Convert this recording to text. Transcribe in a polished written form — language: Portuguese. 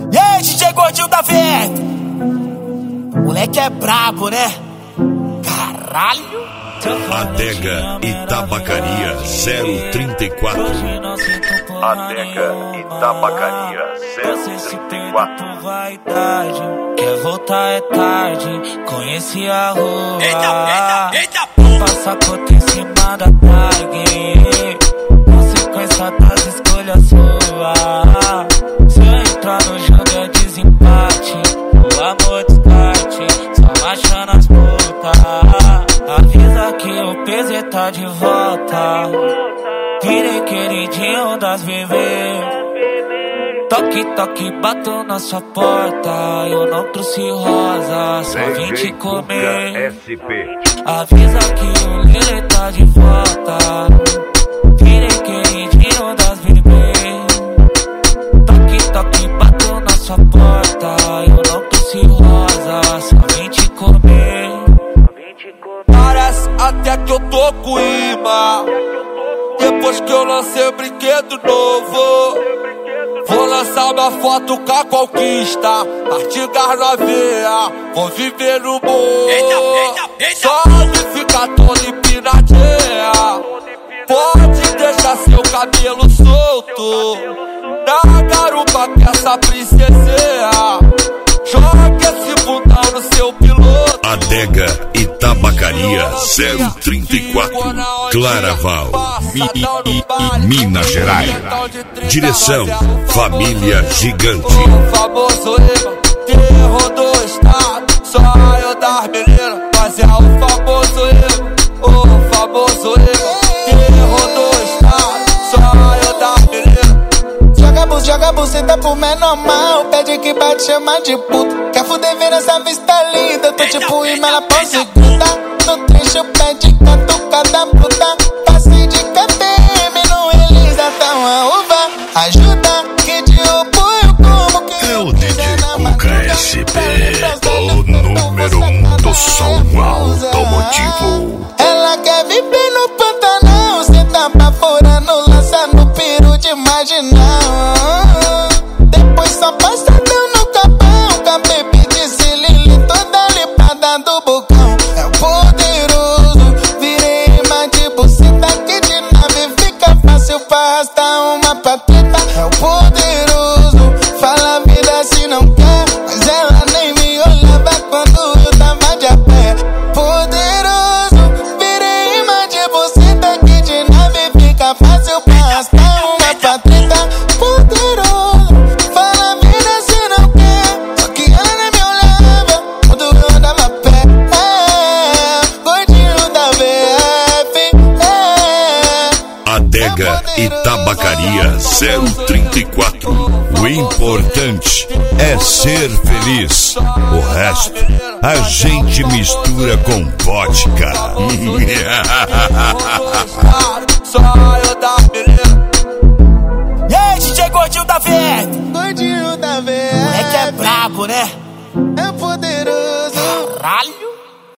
E aí, DJ Gordinho da Verde? Moleque é brabo, né? Caralho! Adega e Tabacaria 034. Adega e Tabacaria 034. Quer voltar é tarde, conheci a rua. Eita, Passa cota em cima da tag, consequência das escolhas suas. Se eu entrar no jogo é desempate, o amor descarte, só achando as putas. Avisa que o PZ tá de volta, virei queridinho das bebês. Toque, toque, bato na sua porta, eu não trouxe rosa, só vim te comer. Avisa que o Lele tá de volta, virei queridinho das bebês. Toque, toque, bato na sua porta, eu não trouxe rosa, só vim te comer. Parece até que eu tô com imã, depois que eu lancei o brinquedo novo. Vou lançar uma foto com a conquista, artigas na veia, vou viver no morro. Só de ficar todo empinadinha, pode deixar seu cabelo solto na garupa que essa princesinha. Joga esse bundão no seu piloto. Adega e Tabacaria 034, Claraval, Minas Gerais. Direção Família Gigante. O famoso lema, terror do estado, só eu das meninas, mas é o famoso lema. O famoso lema, terror do estado, só eu das meninas. Joga buceta pro menor mal, pede que bate, chama de puta. Quer fuder, vira essa vista linda, tô tipo imã, ela pose gruda. No trecho pede catucada bruta, passe de KTM no Elisa, tá uma uva. Ajuda, que de apoio como que É o DJ Cuca SP, o número 1 do som automotivo. Ela quer viver no Pantanal, cê tá baforando, lança no peru de marginal. Depois só passadão no capão, com a baby de cilindro, toda limpada do bocão. É o poderoso, virei imã de buceta, que de nave fica fácil pra arrastar uma pateta. É o poderoso, fala a vida se não quer, mas ela nem me olhava quando eu tava de a pé. Poderoso, virei imã de buceta, que de nave fica fácil pra arrastar uma pateta. Poderoso, fala a vida se não quer, só que ela nem me olhava quando eu andava a pé. Gordinho da VF, Adega e Tabacaria 034. O importante é ser feliz. O resto a gente mistura com vodka. Só eu das meninas. E aí, DJ Gordinho da Verde? Gordinho da VF, Moleque é brabo, né? é poderoso. Caralho!